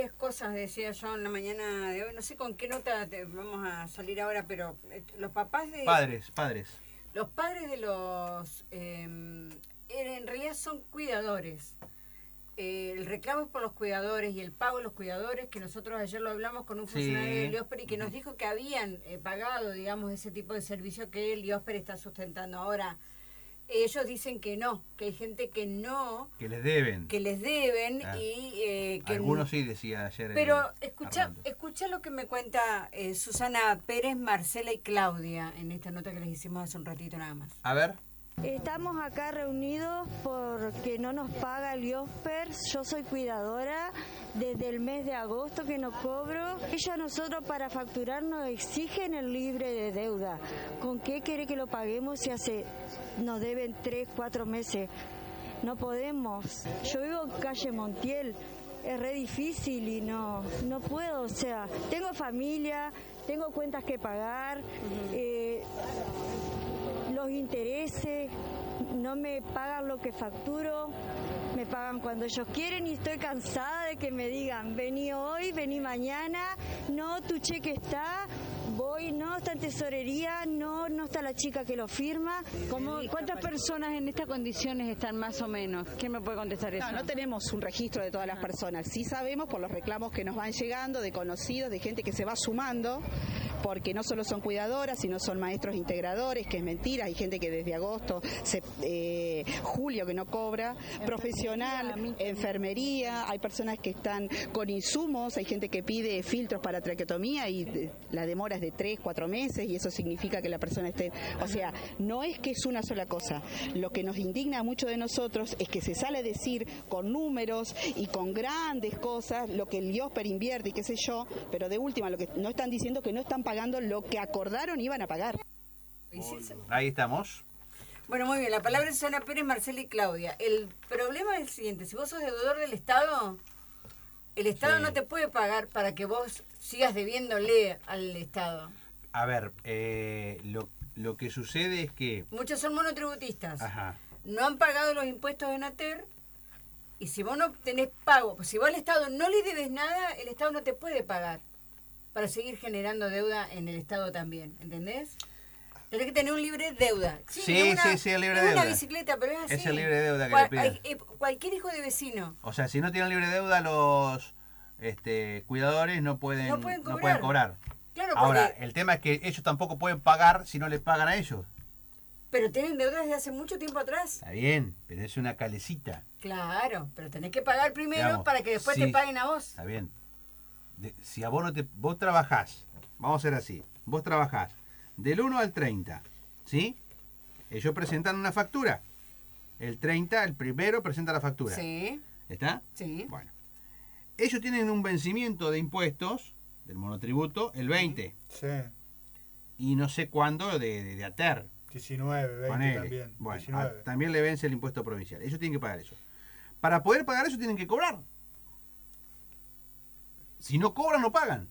varias cosas, decía yo en la mañana de hoy. No sé con qué nota vamos a salir ahora, pero los papás de... Padres. Los padres de los... en realidad son cuidadores. El reclamo es por los cuidadores y el pago de los cuidadores, que nosotros ayer lo hablamos con un funcionario del IOSPER y que nos dijo que habían pagado, digamos, ese tipo de servicio que el IOSPER está sustentando. Ahora, ellos dicen que no, que hay gente que no... Que les deben. Que les deben y... que algunos sí, decía ayer. Pero escucha lo que me cuenta Susana Pérez, Marcela y Claudia en esta nota que les hicimos hace un ratito nada más. A ver. Estamos acá reunidos porque no nos paga el IOSPER. Yo soy cuidadora desde el mes de agosto que no cobro. Ellos a nosotros para facturar nos exigen el libre de deuda. ¿Con qué quiere que lo paguemos si nos deben 3, 4 meses? No podemos. Yo vivo en calle Montiel. Es re difícil y no puedo, o sea, tengo familia, tengo cuentas que pagar, los intereses, no me pagan lo que facturo, me pagan cuando ellos quieren y estoy cansada de que me digan, vení hoy, vení mañana, no, tu cheque está, voy, no, está en tesorería, no está la chica que lo firma. ¿Cuántas personas en estas condiciones están más o menos? ¿Quién me puede contestar eso? No tenemos un registro de todas las personas, sí sabemos por los reclamos que nos van llegando de conocidos, de gente que se va sumando, porque no solo son cuidadoras, sino son maestros integradores, que es mentira, hay gente que desde agosto, julio que no cobra, profesional, enfermería, hay personas que están con insumos, hay gente que pide filtros para traqueotomía y la demora es de 3, 4 meses y eso significa que la persona esté... O sea, no es que es una sola cosa, lo que nos indigna a muchos de nosotros es que se sale a decir con números y con grandes cosas lo que el IOSPER invierte y qué sé yo, pero de última lo que no están diciendo que no están pagando lo que acordaron iban a pagar. Ahí estamos. Bueno, muy bien, la palabra es Susana Pérez, Marcela y Claudia. El problema es el siguiente, si vos sos deudor del Estado, el Estado no te puede pagar para que vos sigas debiéndole al Estado. A ver, lo que sucede es que... Muchos son monotributistas. Ajá. No han pagado los impuestos de Nater y si vos no tenés pago, pues si vos al Estado no le debes nada, el Estado no te puede pagar para seguir generando deuda en el Estado también, ¿entendés? Tenés que tener un libre deuda. Sí, el libre deuda. Es una bicicleta, pero es así. Es el libre deuda que le piden. Cualquier hijo de vecino. O sea, si no tienen libre deuda, los cuidadores no pueden cobrar. Claro, ahora, el tema es que ellos tampoco pueden pagar si no les pagan a ellos. Pero tienen deudas desde hace mucho tiempo atrás. Está bien, pero es una calecita. Claro, pero tenés que pagar primero, digamos, para que después sí, te paguen a vos. Está bien. Si a vos vos trabajás, vamos a hacer así, vos trabajás del 1 al 30, ¿sí? Ellos presentan una factura. El 30, el primero presenta la factura. Sí. ¿Está? Sí. Bueno. Ellos tienen un vencimiento de impuestos, del monotributo, el 20. Sí. Y no sé cuándo de ATER. 19, 20 Ponele. también. Bueno, 19. también le vence el impuesto provincial. Ellos tienen que pagar eso. Para poder pagar eso tienen que cobrar. Si no cobran, no pagan.